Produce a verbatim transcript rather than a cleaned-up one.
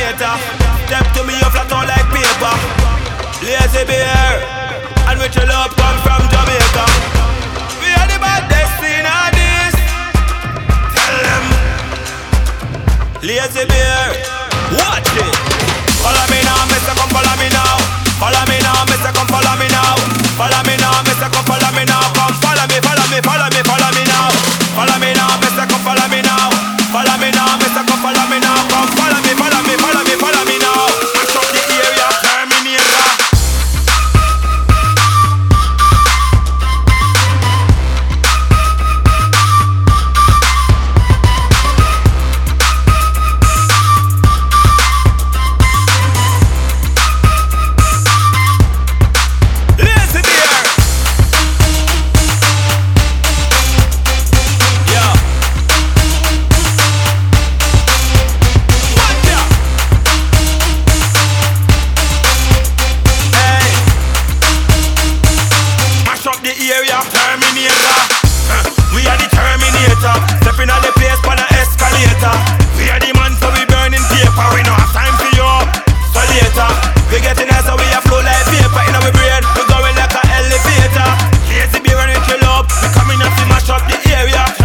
Terminator. Step to me, you flat out like paper. Lazy bear, and with your love come from Jamaica. We are the baddest in all this. Tell them. Lazy bear, watch it. Follow me now, mister, come follow me now. Follow me now, mister, come follow me now. Follow me now, mister, come follow me now. Come follow me, follow me, follow me, follow me now. Follow me now, mister, come follow me now. Follow me now, mister, come follow me now. Come follow me, follow me, follow me, follow me now. Mash up the area, Terminator. Stepping on the place on an escalator. We are the man, so we burning paper. We no have time for you, so later we getting us, so we a flow like paper in our brain. We going like an elevator. Lazy beer and chill up. We coming up to mash up the area.